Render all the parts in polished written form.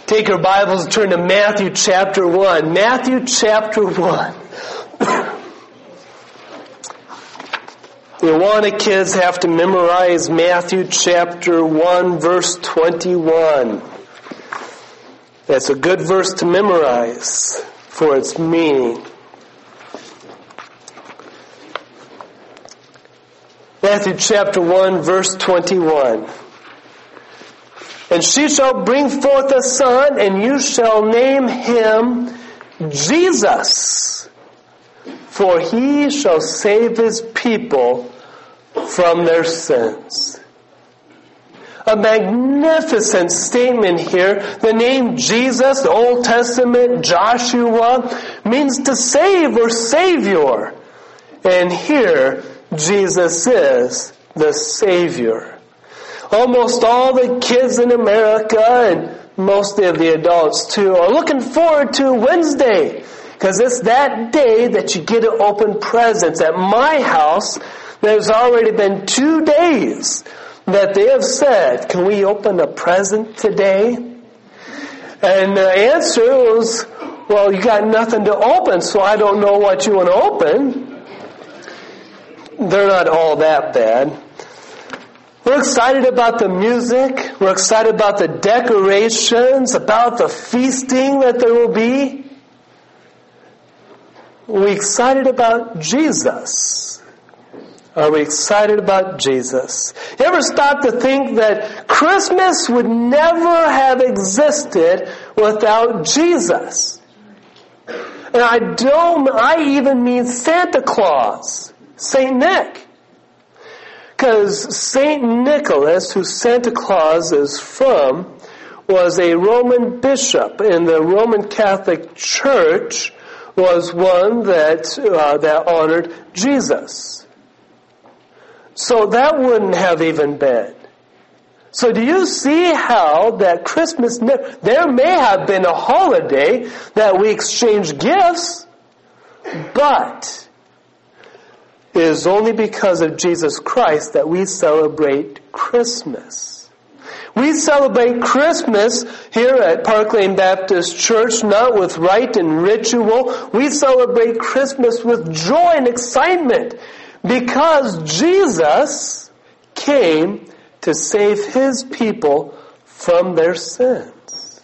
Take your Bibles and turn to Matthew chapter 1. Matthew chapter 1. The Awana kids have to memorize Matthew chapter 1 verse 21. That's a good verse to memorize for its meaning. Matthew chapter 1 verse 21. And she shall bring forth a son, and you shall name him Jesus, for he shall save his people from their sins. A magnificent statement here. The name Jesus, the Old Testament, Joshua, means to save or Savior. And here, Jesus is the Savior. Almost all the kids in America, and most of the adults too, are looking forward to Wednesday. Because it's that day that you get to open presents. At my house, there's already been 2 days that they have said, can we open a present today? And the answer was, well, you got nothing to open, so I don't know what you want to open. They're not all that bad. We're excited about the music. We're excited about the decorations, about the feasting that there will be. Are we excited about Jesus? Are we excited about Jesus? You ever stop to think that Christmas would never have existed without Jesus? And I even mean Santa Claus, Saint Nick. Because Saint Nicholas, who Santa Claus is from, was a Roman bishop, and the Roman Catholic Church was one that honored Jesus. So that wouldn't have even been. So do you see how that Christmas, there may have been a holiday that we exchange gifts, but it is only because of Jesus Christ that we celebrate Christmas. We celebrate Christmas here at Park Lane Baptist Church, not with rite and ritual. We celebrate Christmas with joy and excitement because Jesus came to save His people from their sins.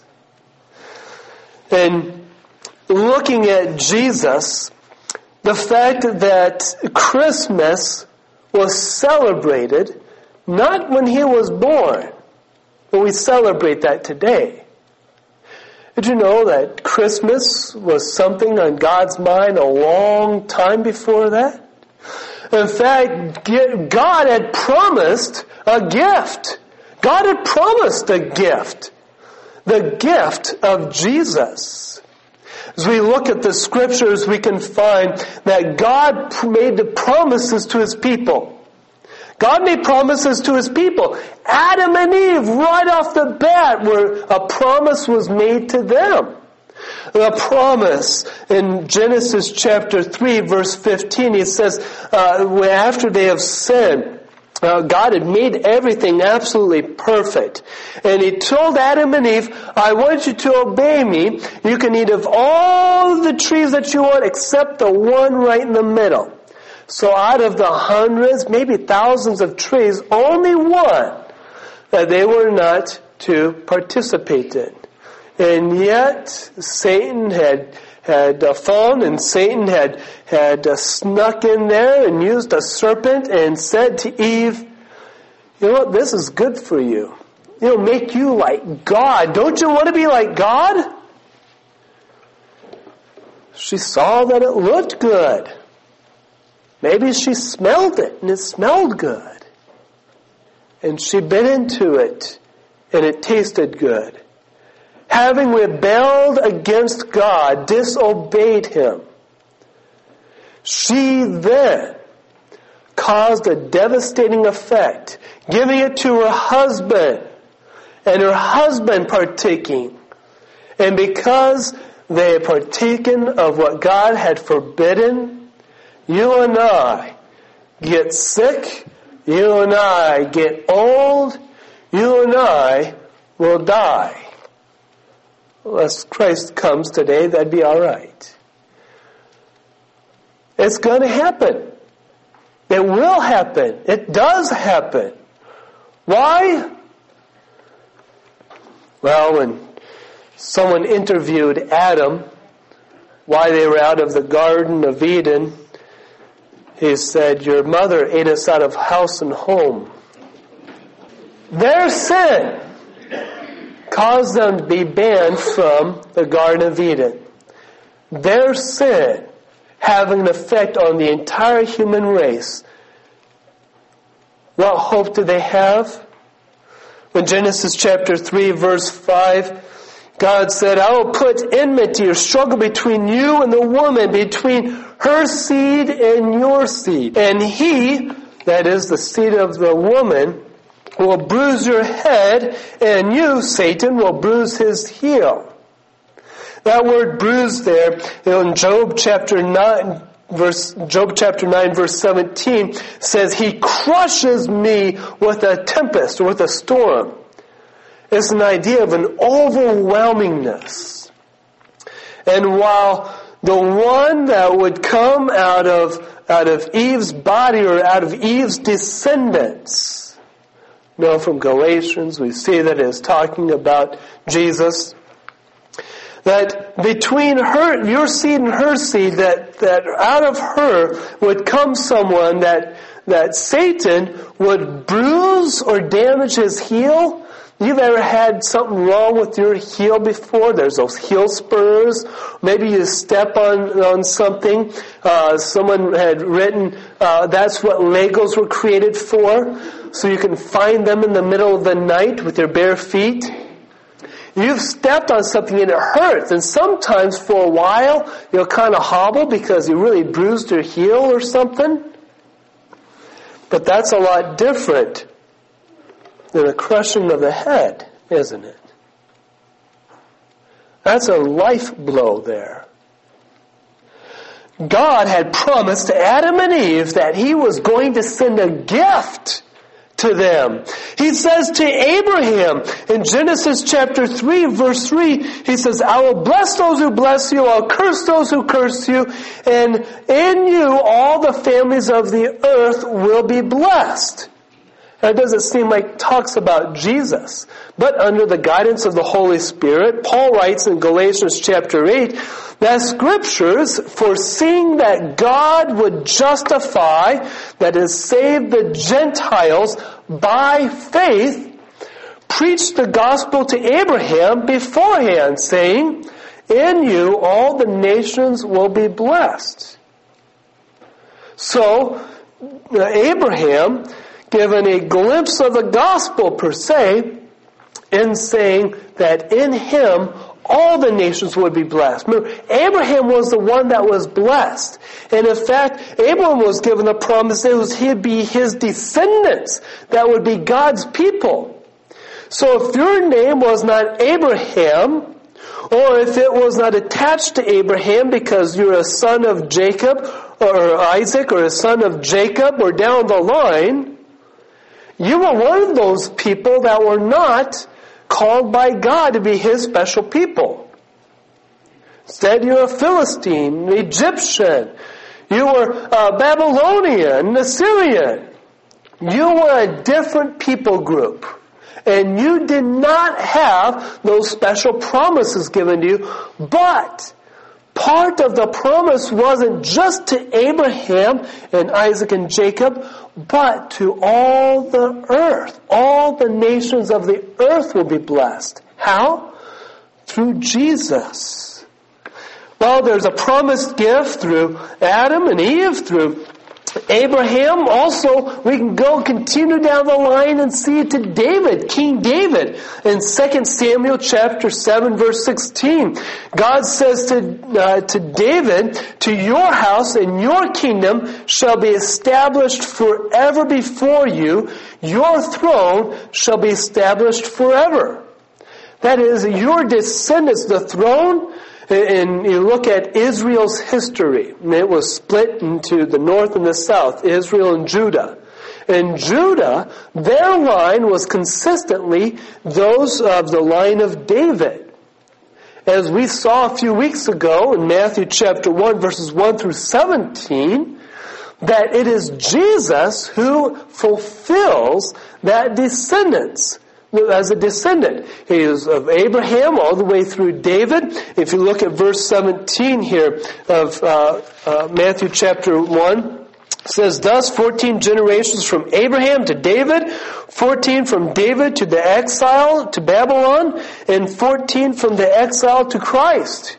And looking at Jesus, the fact that Christmas was celebrated not when He was born, but we celebrate that today. Did you know that Christmas was something on God's mind a long time before that? In fact, God had promised a gift. God had promised a gift. The gift of Jesus. As we look at the scriptures, we can find that God made the promises to His people. God made promises to His people. Adam and Eve, right off the bat, where a promise was made to them. The promise in Genesis chapter 3, verse 15, it says, after they have sinned, God had made everything absolutely perfect. And He told Adam and Eve, I want you to obey me. You can eat of all the trees that you want except the one right in the middle. So out of the hundreds, maybe thousands of trees, only one that they were not to participate in. And yet, Satan had fallen, and Satan had snuck in there and used a serpent and said to Eve, you know what, this is good for you. It'll make you like God. Don't you want to be like God? She saw that it looked good. Maybe she smelled it, and it smelled good. And she bit into it, and it tasted good. Having rebelled against God, disobeyed Him, she then caused a devastating effect, giving it to her husband, and her husband partaking. And because they had partaken of what God had forbidden, you and I get sick, you and I get old, you and I will die. unless Christ comes today, that'd be all right. It's going to happen. It will happen. It does happen. Why? Well, when someone interviewed Adam, why they were out of the Garden of Eden, he said, your mother ate us out of house and home. Their sin caused them to be banned from the Garden of Eden. Their sin having an effect on the entire human race. What hope do they have? In Genesis chapter 3, verse 5, God said, I will put enmity or struggle between you and the woman, between her seed and your seed. And he, that is the seed of the woman, will bruise your head, and you, Satan, will bruise his heel. That word bruise there in Job chapter 9 verse 17 says, he crushes me with a tempest, or with a storm. It's an idea of an overwhelmingness. And while the one that would come out of Eve's body, or out of Eve's descendants, from Galatians we see that it's talking about Jesus, that between her, your seed and her seed, that out of her would come someone that Satan would bruise or damage his heel. You've ever had something wrong with your heel before? There's those heel spurs. Maybe you step on something. Someone had written, that's what Legos were created for. So you can find them in the middle of the night with your bare feet. You've stepped on something and it hurts. And sometimes for a while, you'll kind of hobble because you really bruised your heel or something. But that's a lot different than a crushing of the head, isn't it? That's a life blow there. God had promised to Adam and Eve that He was going to send a gift to them. He says to Abraham in Genesis chapter 3 verse 3, He says, I will bless those who bless you, I'll curse those who curse you, and in you all the families of the earth will be blessed. Now, it doesn't seem like it talks about Jesus, but under the guidance of the Holy Spirit, Paul writes in Galatians chapter 8 that Scriptures, foreseeing that God would justify, that is, save the Gentiles by faith, preached the gospel to Abraham beforehand, saying, in you all the nations will be blessed. So, Abraham, given a glimpse of the gospel per se, in saying that in him all the nations would be blessed. Remember, Abraham was the one that was blessed. And in fact, Abraham was given the promise that he'd be his descendants that would be God's people. So if your name was not Abraham, or if it was not attached to Abraham because you're a son of Jacob, or Isaac, or a son of Jacob, or down the line, you were one of those people that were not called by God to be His special people. Instead, you're a Philistine, an Egyptian. You were a Babylonian, an Assyrian. You were a different people group. And you did not have those special promises given to you. But part of the promise wasn't just to Abraham and Isaac and Jacob, but to all the earth. All the nations of the earth will be blessed. How? Through Jesus. Well, there's a promised gift through Adam and Eve, through Abraham. Also, we can go continue down the line and see it to David, King David. In 2 Samuel chapter 7 verse 16, God says to David, to your house and your kingdom shall be established forever before you. Your throne shall be established forever. That is, your descendants, the throne. And you look at Israel's history, and it was split into the north and the south, Israel and Judah. And Judah, their line was consistently those of the line of David. as we saw a few weeks ago in Matthew chapter 1, verses 1 through 17, that it is Jesus who fulfills that descendants. As a descendant. He is of Abraham all the way through David. If you look at verse 17 here of Matthew chapter 1, it says, thus 14 generations from Abraham to David, 14 from David to the exile to Babylon, and 14 from the exile to Christ.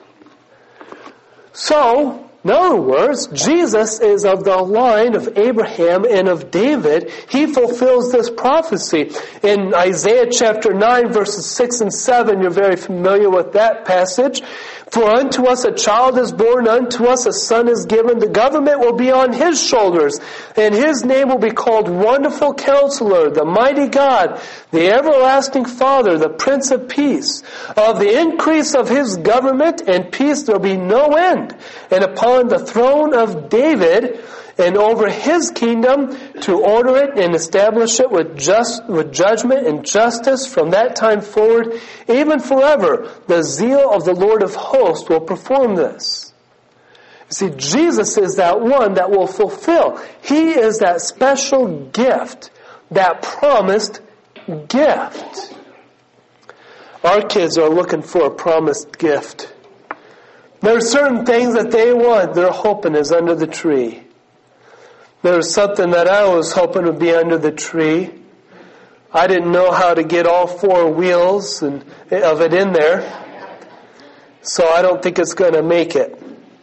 So, in other words, Jesus is of the line of Abraham and of David. He fulfills this prophecy. In Isaiah chapter 9, verses 6 and 7, you're very familiar with that passage. For unto us a child is born, unto us a son is given. The government will be on his shoulders, and his name will be called Wonderful Counselor, the Mighty God, the Everlasting Father, the Prince of Peace. Of the increase of his government and peace there will be no end. And upon the throne of David and over his kingdom, to order it and establish it with judgment and justice from that time forward, even forever. The zeal of the Lord of hosts will perform this. You see, Jesus is that one that will fulfill. He is that special gift, that promised gift. Our kids are looking for a promised gift. There are certain things that they want, they're hoping is under the tree. There's something that I was hoping would be under the tree. I didn't know how to get all four wheels of it in there. So I don't think it's going to make it.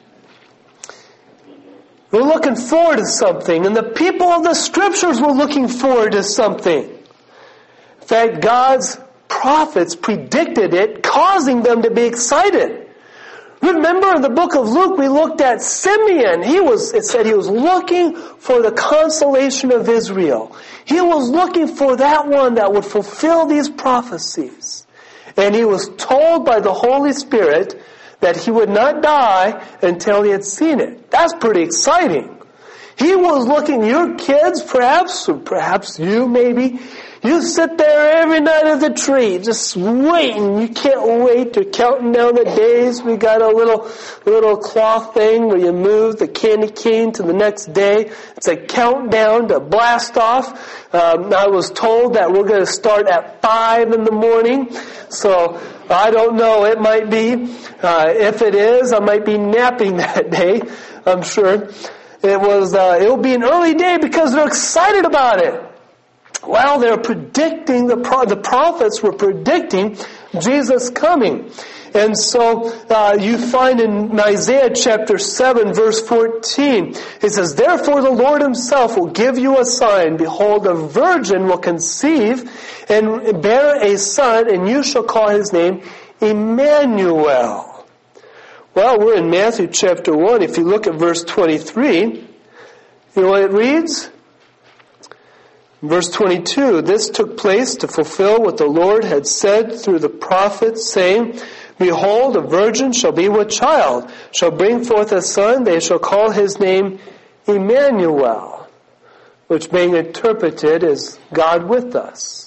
We're looking forward to something. And the people of the Scriptures were looking forward to something. In fact, God's prophets predicted it, causing them to be excited. Remember in the book of Luke, we looked at Simeon. It said he was looking for the consolation of Israel. He was looking for that one that would fulfill these prophecies. And he was told by the Holy Spirit that he would not die until he had seen it. That's pretty exciting. He was looking, your kids perhaps, or perhaps you maybe, you sit there every night at the tree, just waiting. You can't wait. You're counting down the days. We got a little cloth thing where you move the candy cane to the next day. It's a countdown to blast off. I was told that we're going to start at 5 in the morning. So I don't know. It might be. If it is, I might be napping that day. I'm sure. It'll be an early day because they're excited about it. Well, they're predicting, the prophets were predicting Jesus coming. And so you find in Isaiah chapter 7 verse 14, it says, therefore the Lord himself will give you a sign. Behold, a virgin will conceive and bear a son, and you shall call his name Emmanuel. Well, we're in Matthew chapter 1. If you look at verse 23, you know what it reads? Verse 22, this took place to fulfill what the Lord had said through the prophets, saying, behold, a virgin shall be with child, shall bring forth a son, they shall call his name Emmanuel, which being interpreted is God with us.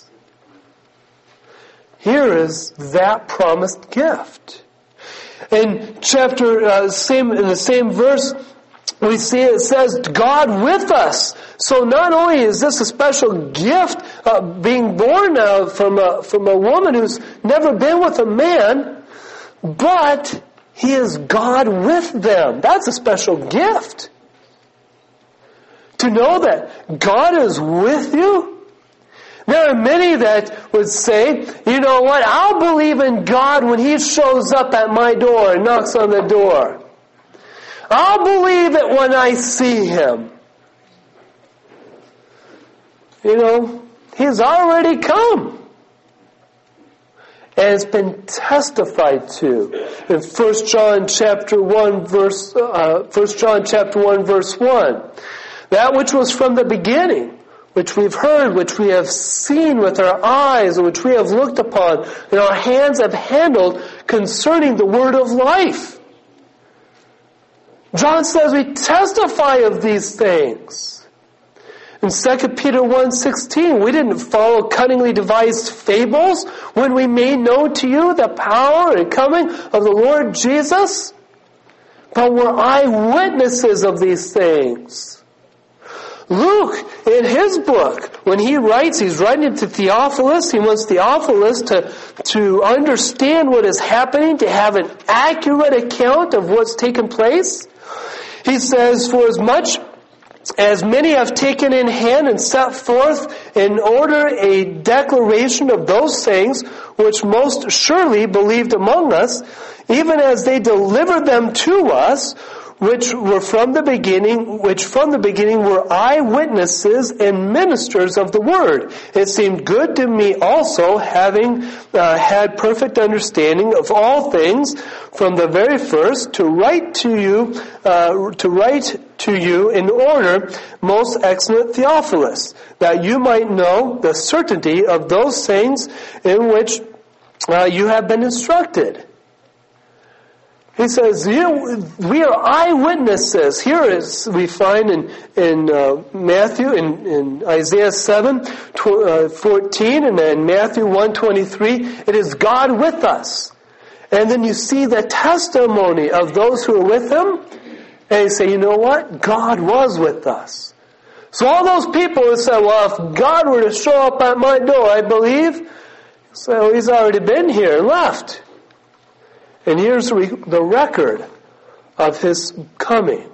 Here is that promised gift. In the same verse, we see it says, God with us. So not only is this a special gift being born from a woman who's never been with a man, but he is God with them. That's a special gift. To know that God is with you. There are many that would say, you know what, I'll believe in God when he shows up at my door and knocks on the door. I'll believe it when I see him. You know, he's already come. And it's been testified to in 1 John chapter 1 verse 1. That which was from the beginning, which we've heard, which we have seen with our eyes, and which we have looked upon, and our hands have handled concerning the word of life. John says we testify of these things. In 2 Peter 1:16, we didn't follow cunningly devised fables when we made known to you the power and coming of the Lord Jesus, but were eyewitnesses of these things. Luke, in his book, when he writes, he's writing to Theophilus. He wants Theophilus to understand what is happening, to have an accurate account of what's taken place. He says, for as much as many have taken in hand and set forth in order a declaration of those things which most surely believed among us, even as they delivered them to us, which from the beginning were eyewitnesses and ministers of the word. It seemed good to me also, having had perfect understanding of all things from the very first, to write to you in order, most excellent Theophilus, that you might know the certainty of those things in which you have been instructed. He says, we are eyewitnesses. Here is, we find in Matthew, in Isaiah 7:14, and then Matthew 1:23, it is God with us. And then you see the testimony of those who are with him, and you say, you know what? God was with us. So all those people who say, well, if God were to show up at my door, I believe, so he's already been here and left. And here's the record of his coming.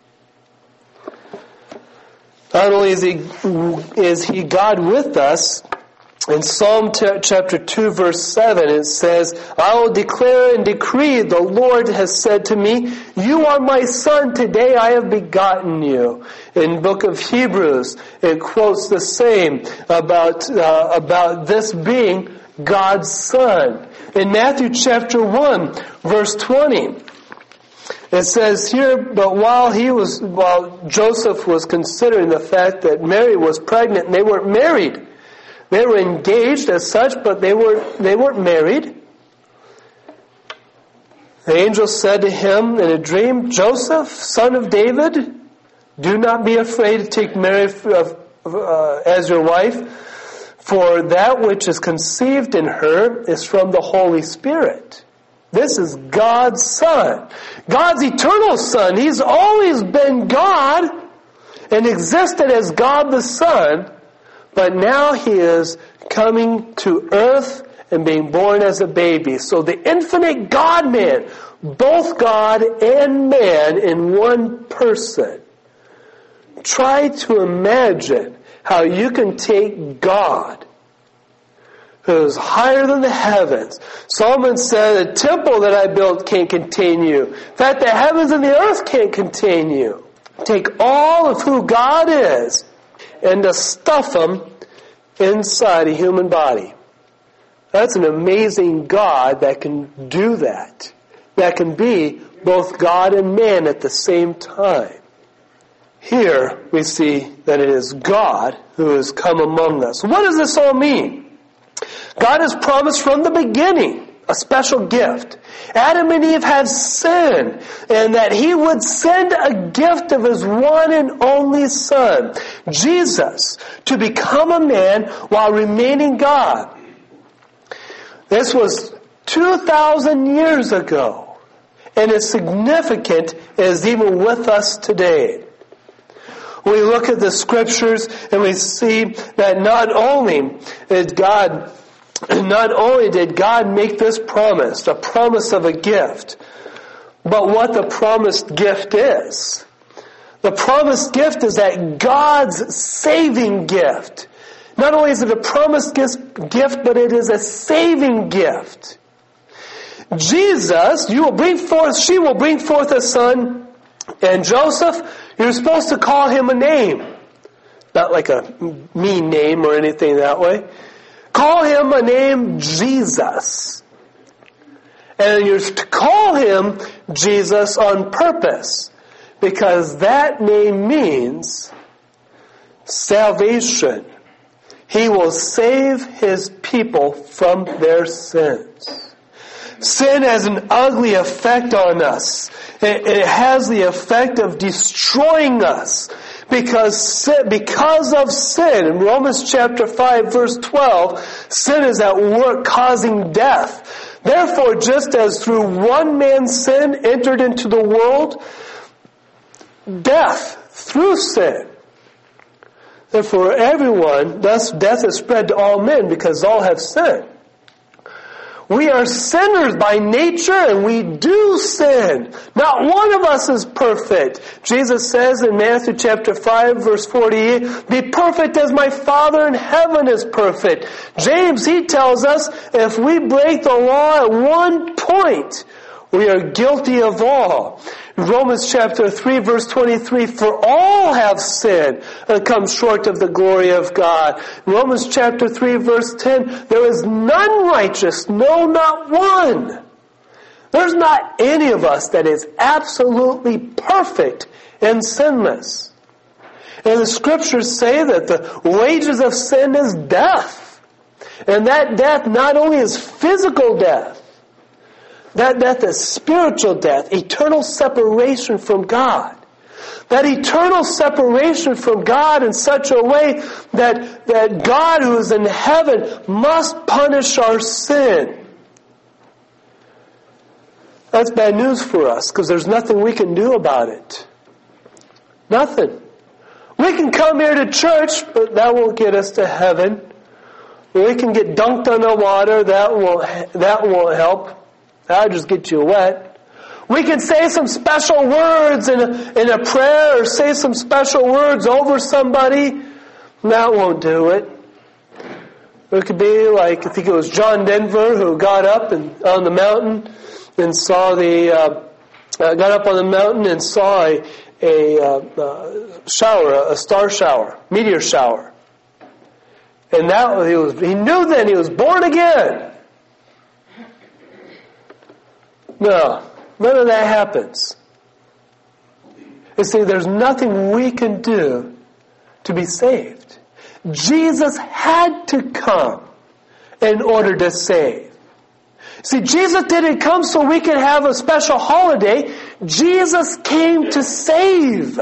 Not only is he God with us, in Psalm chapter 2 verse 7 it says, I will declare and decree, the Lord has said to me, you are my son, today I have begotten you. In book of Hebrews, it quotes the same about this being God's son. In Matthew chapter 1, verse 20, it says here, but while Joseph was considering the fact that Mary was pregnant, and they weren't married. They were engaged as such, but they weren't married. The angel said to him in a dream, Joseph, son of David, do not be afraid to take Mary as your wife, for that which is conceived in her is from the Holy Spirit. This is God's Son. God's eternal Son. He's always been God and existed as God the Son, but now he is coming to earth and being born as a baby. So the infinite God-man, both God and man in one person. Try to imagine how you can take God, who is higher than the heavens. Solomon said, the temple that I built can't contain you. In fact, the heavens and the earth can't contain you. Take all of who God is and to stuff him inside a human body. That's an amazing God that can do that. That can be both God and man at the same time. Here we see that it is God who has come among us. What does this all mean? God has promised from the beginning a special gift. Adam and Eve had sinned, and that he would send a gift of his one and only Son, Jesus, to become a man while remaining God. This was 2,000 years ago, and it's significant as even with us today. We look at the scriptures and we see that not only did God make this promise, a promise of a gift, but what the promised gift is. The promised gift is that God's saving gift. Not only is it a promised gift, but it is a saving gift. Jesus, she will bring forth a son, and Joseph, you're supposed to call him a name. Not like a mean name or anything that way. Call him a name, Jesus. And you're to call him Jesus on purpose, because that name means salvation. He will save his people from their sins. Sin has an ugly effect on us. It has the effect of destroying us, Because of sin, in Romans chapter 5 verse 12, sin is at work causing death. Therefore, just as through one man's sin entered into the world, death through sin. Therefore, everyone, thus death is spread to all men because all have sinned. We are sinners by nature and we do sin. Not one of us is perfect. Jesus says in Matthew chapter 5 verse 48, be perfect as my Father in heaven is perfect. James, he tells us if we break the law at one point, we are guilty of all. Romans chapter 3 verse 23, for all have sinned and come short of the glory of God. Romans chapter 3 verse 10, there is none righteous, no, not one. There's not any of us that is absolutely perfect and sinless. And the scriptures say that the wages of sin is death. And that death not only is physical death, that death is spiritual death, eternal separation from God. That eternal separation from God in such a way that God who is in heaven must punish our sin. That's bad news for us because there's nothing we can do about it. Nothing. We can come here to church, but that won't get us to heaven. We can get dunked on the water, that won't help. That'll just get you wet. We can say some special words in a prayer or say some special words over somebody. That won't do it. It could be like, I think it was John Denver who got up on the mountain and saw a shower, a star shower, meteor shower. And he knew then he was born again. No, none of that happens. You see, there's nothing we can do to be saved. Jesus had to come in order to save. See, Jesus didn't come so we could have a special holiday. Jesus came to save.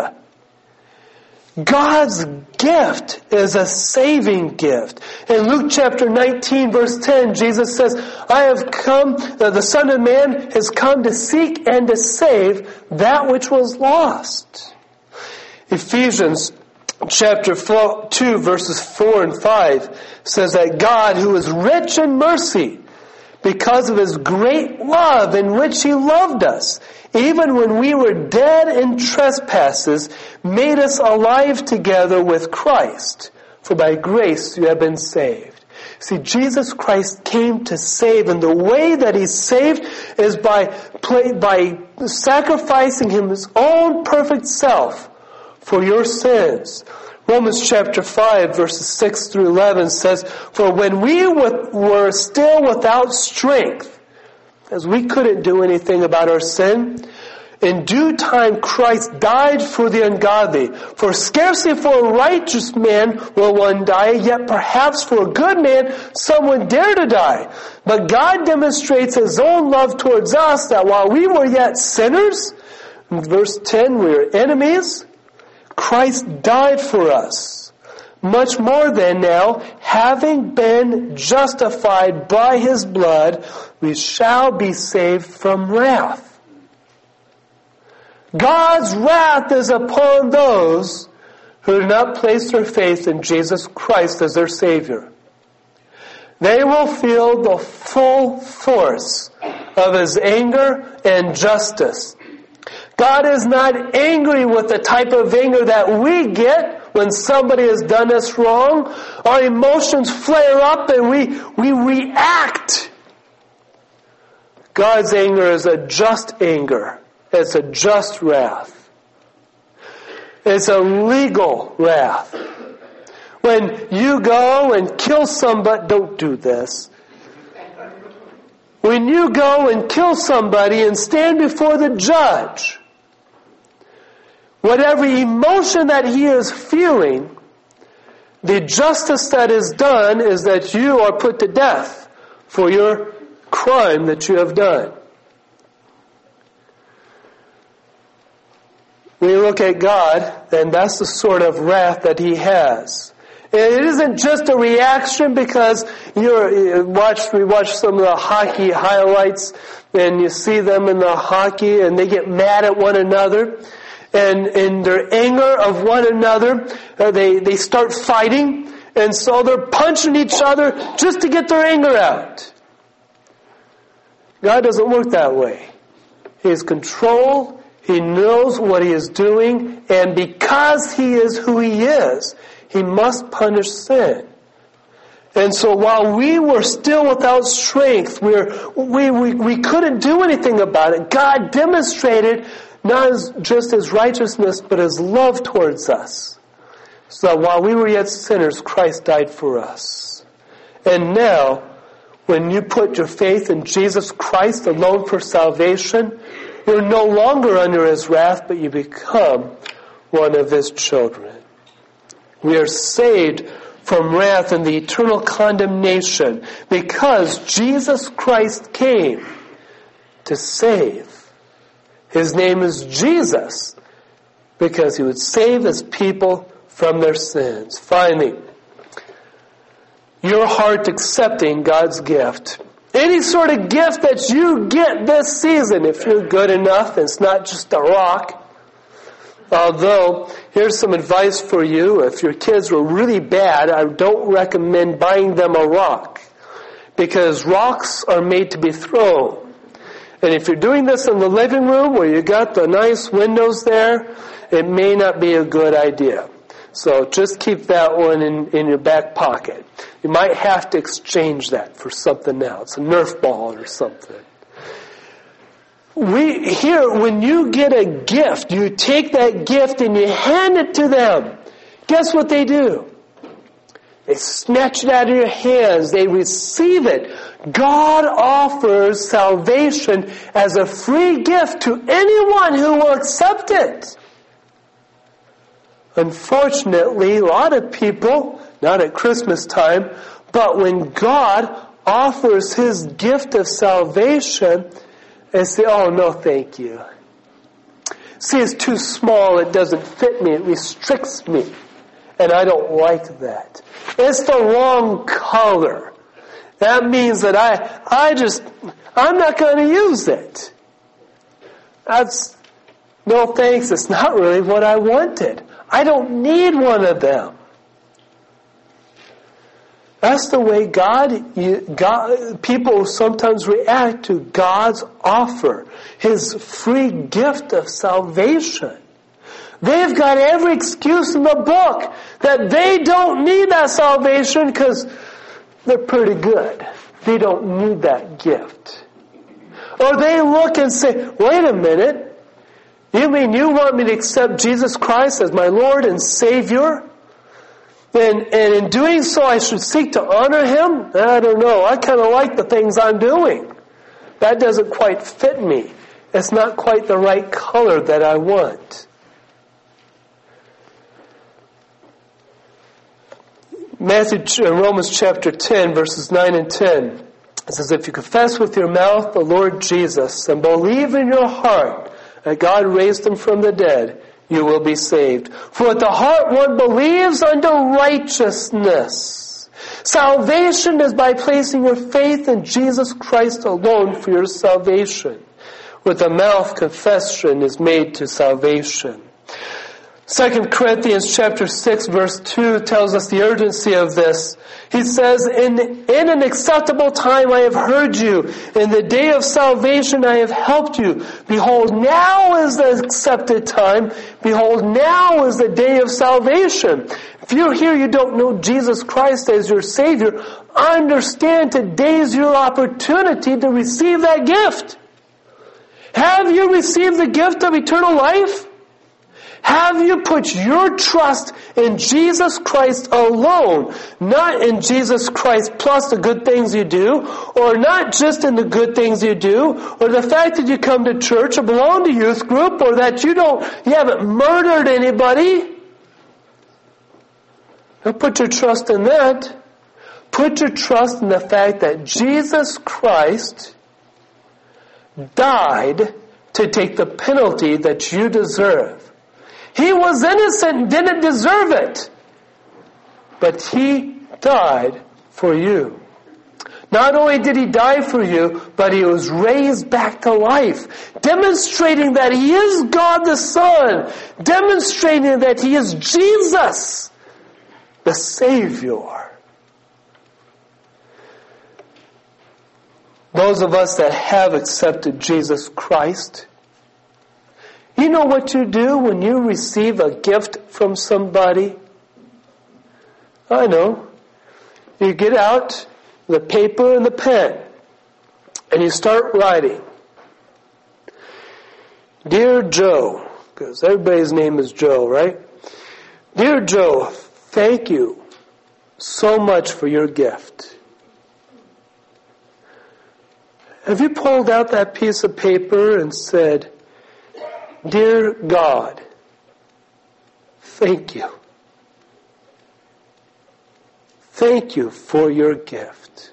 God's gift is a saving gift. In Luke chapter 19 verse 10, Jesus says, I have come, the Son of Man has come to seek and to save that which was lost. Ephesians chapter 2 verses 4 and 5 says that God, who is rich in mercy, because of His great love in which He loved us, even when we were dead in trespasses, made us alive together with Christ. For by grace you have been saved. See, Jesus Christ came to save, and the way that He saved is by sacrificing His own perfect self for your sins. Romans chapter 5 verses 6 through 11 says, for when we were still without strength, as we couldn't do anything about our sin, in due time Christ died for the ungodly. For scarcely for a righteous man will one die, yet perhaps for a good man someone dare to die. But God demonstrates His own love towards us, that while we were yet sinners, in verse 10, we were enemies, Christ died for us. Much more than now, having been justified by His blood, we shall be saved from wrath. God's wrath is upon those who do not place their faith in Jesus Christ as their Savior. They will feel the full force of His anger and justice. God is not angry with the type of anger that we get when somebody has done us wrong. Our emotions flare up and we react. God's anger is a just anger. It's a just wrath. It's a legal wrath. When you go and kill somebody, don't do this. When you go and kill somebody and stand before the judge, whatever emotion that he is feeling, the justice that is done is that you are put to death for your crime that you have done. when you look at God, then that's the sort of wrath that He has. And it isn't just a reaction because we watch some of the hockey highlights and you see them in the hockey and they get mad at one another. And in their anger of one another, they start fighting. And so they're punching each other just to get their anger out. God doesn't work that way. He has control. He knows what He is doing. And because He is who He is, He must punish sin. And so while we were still without strength, we couldn't do anything about it, God demonstrated not just His righteousness, but His love towards us. So that while we were yet sinners, Christ died for us. And now, when you put your faith in Jesus Christ alone for salvation, you're no longer under His wrath, but you become one of His children. We are saved from wrath and the eternal condemnation because Jesus Christ came to save. His name is Jesus because He would save His people from their sins. Finally, your heart accepting God's gift. Any sort of gift that you get this season, if you're good enough, it's not just a rock. Although, here's some advice for you. If your kids were really bad, I don't recommend buying them a rock. Because rocks are made to be thrown. And if you're doing this in the living room where you got the nice windows there, it may not be a good idea. So just keep that one in your back pocket. You might have to exchange that for something else, a Nerf ball or something. When you get a gift, you take that gift and you hand it to them. Guess what they do? They snatch it out of your hands. They receive it. God offers salvation as a free gift to anyone who will accept it. Unfortunately, a lot of people, not at Christmas time, but when God offers His gift of salvation, they say, oh, no, thank you. See, it's too small. It doesn't fit me. It restricts me. And I don't like that. It's the wrong color. That means that I'm not going to use it. No thanks. It's not really what I wanted. I don't need one of them. That's the way people sometimes react to God's offer, His free gift of salvation. They've got every excuse in the book that they don't need that salvation because they're pretty good. They don't need that gift. Or they look and say, wait a minute, you mean you want me to accept Jesus Christ as my Lord and Savior? And in doing so, I should seek to honor Him? I don't know. I kind of like the things I'm doing. That doesn't quite fit me. It's not quite the right color that I want. Romans chapter 10, verses 9 and 10. It says, if you confess with your mouth the Lord Jesus and believe in your heart that God raised Him from the dead, you will be saved. For with the heart one believes unto righteousness. Salvation is by placing your faith in Jesus Christ alone for your salvation. With the mouth confession is made to salvation. 2 Corinthians chapter 6 verse 2 tells us the urgency of this. He says, in an acceptable time I have heard you. In the day of salvation I have helped you. Behold, now is the accepted time. Behold, now is the day of salvation. If you're here, you don't know Jesus Christ as your Savior, understand today's your opportunity to receive that gift. Have you received the gift of eternal life? Have you put your trust in Jesus Christ alone, not in Jesus Christ plus the good things you do, or not just in the good things you do, or the fact that you come to church or belong to youth group, or that you haven't murdered anybody? Don't put your trust in that. Put your trust in the fact that Jesus Christ died to take the penalty that you deserve. He was innocent and didn't deserve it. But He died for you. Not only did He die for you, but He was raised back to life, demonstrating that He is God the Son, demonstrating that He is Jesus, the Savior. Those of us that have accepted Jesus Christ, you know what you do when you receive a gift from somebody? I know. You get out the paper and the pen, and you start writing. Dear Joe, because everybody's name is Joe, right? Dear Joe, thank you so much for your gift. Have you pulled out that piece of paper and said, Dear God, thank you. Thank you for your gift.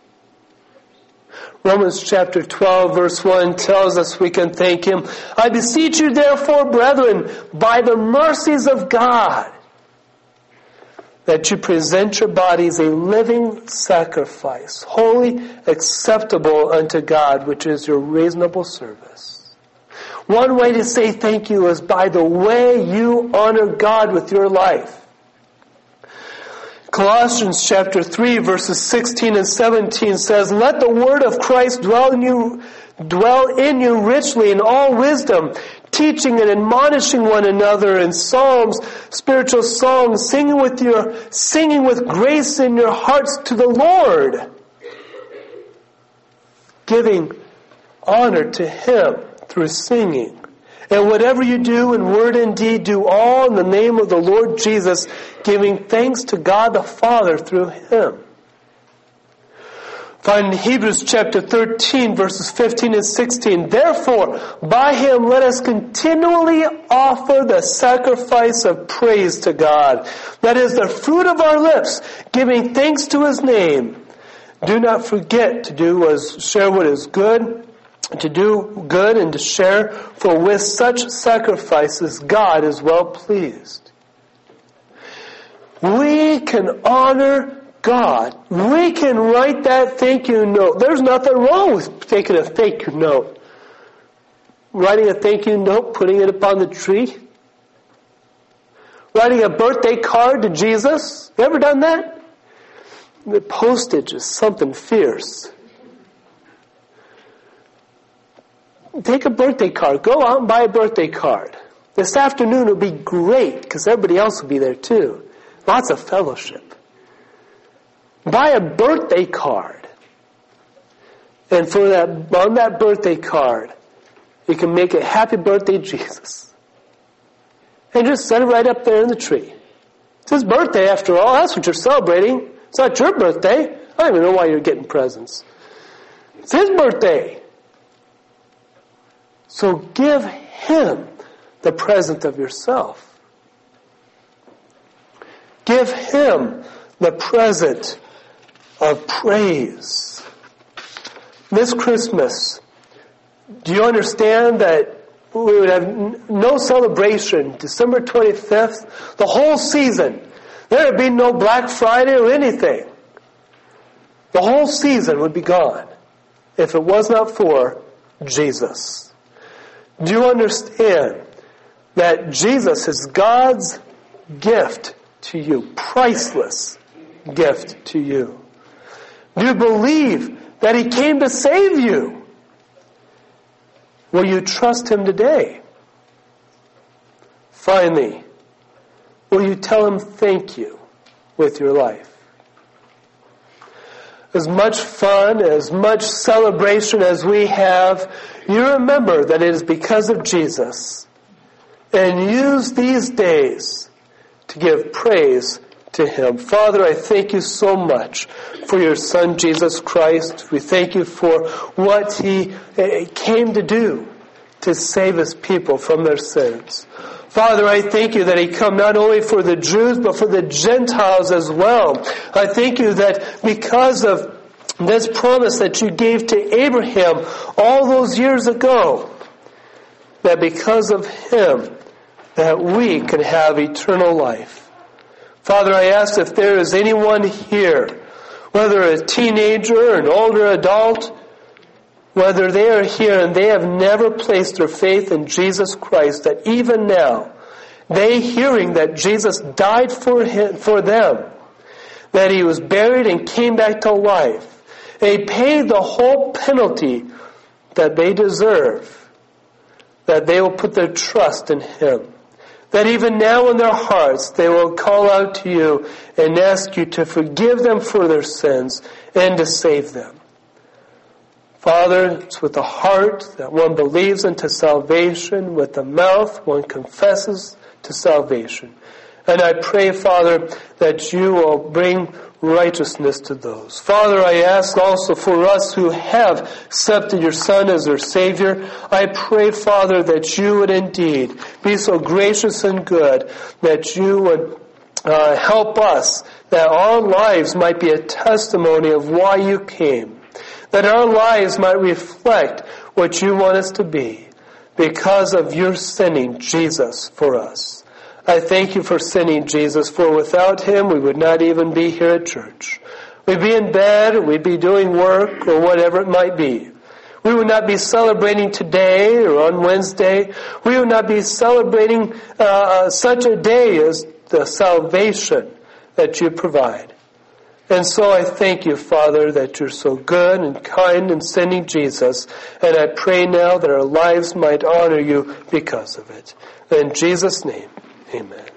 Romans chapter 12 verse 1 tells us we can thank Him. I beseech you therefore, brethren, by the mercies of God, that you present your bodies a living sacrifice, holy, acceptable unto God, which is your reasonable service. One way to say thank you is by the way you honor God with your life. Colossians chapter 3 verses 16 and 17 says, Let the word of Christ dwell in you richly in all wisdom, teaching and admonishing one another in psalms, spiritual songs, singing with grace in your hearts to the Lord, giving honor to Him through singing. And whatever you do in word and deed, do all in the name of the Lord Jesus, giving thanks to God the Father through Him. Find in Hebrews chapter 13 verses 15 and 16. Therefore, by Him let us continually offer the sacrifice of praise to God. That is the fruit of our lips, giving thanks to His name. Do not forget to share what is good, to do good and to share, for with such sacrifices God is well pleased. We can honor God. We can write that thank you note. There's nothing wrong with taking a thank you note. Writing a thank you note, putting it up on the tree. Writing a birthday card to Jesus. You ever done that? The postage is something fierce. Take a birthday card. Go out and buy a birthday card. This afternoon will be great because everybody else will be there too. Lots of fellowship. Buy a birthday card. And on that birthday card, you can make it Happy Birthday Jesus. And just set it right up there in the tree. It's His birthday after all. That's what you're celebrating. It's not your birthday. I don't even know why you're getting presents. It's His birthday. So give Him the present of yourself. Give Him the present of praise. This Christmas, do you understand that we would have no celebration December 25th, the whole season? There would be no Black Friday or anything. The whole season would be gone if it was not for Jesus. Do you understand that Jesus is God's gift to you? Priceless gift to you. Do you believe that He came to save you? Will you trust Him today? Finally, will you tell Him thank you with your life? As much fun, as much celebration as we have, you remember that it is because of Jesus. And use these days to give praise to Him. Father, I thank you so much for your Son, Jesus Christ. We thank you for what He came to do to save His people from their sins. Father, I thank you that He come not only for the Jews, but for the Gentiles as well. I thank you that because of this promise that you gave to Abraham all those years ago, that because of him, that we can have eternal life. Father, I ask if there is anyone here, whether a teenager, an older adult, whether they are here and they have never placed their faith in Jesus Christ, that even now, they hearing that Jesus died for them, that He was buried and came back to life, they paid the whole penalty that they deserve, that they will put their trust in Him. That even now in their hearts they will call out to you and ask you to forgive them for their sins and to save them. Father, it's with the heart that one believes into salvation, with the mouth one confesses to salvation. And I pray, Father, that you will bring righteousness to those. Father, I ask also for us who have accepted your Son as our Savior. I pray, Father, that you would indeed be so gracious and good, that you would help us, that our lives might be a testimony of why you came, that our lives might reflect what you want us to be because of your sending Jesus for us. I thank you for sending Jesus, for without Him we would not even be here at church. We'd be in bed, we'd be doing work, or whatever it might be. We would not be celebrating today or on Wednesday. We would not be celebrating such a day as the salvation that you provide. And so I thank you, Father, that you're so good and kind in sending Jesus. And I pray now that our lives might honor you because of it. In Jesus' name, amen.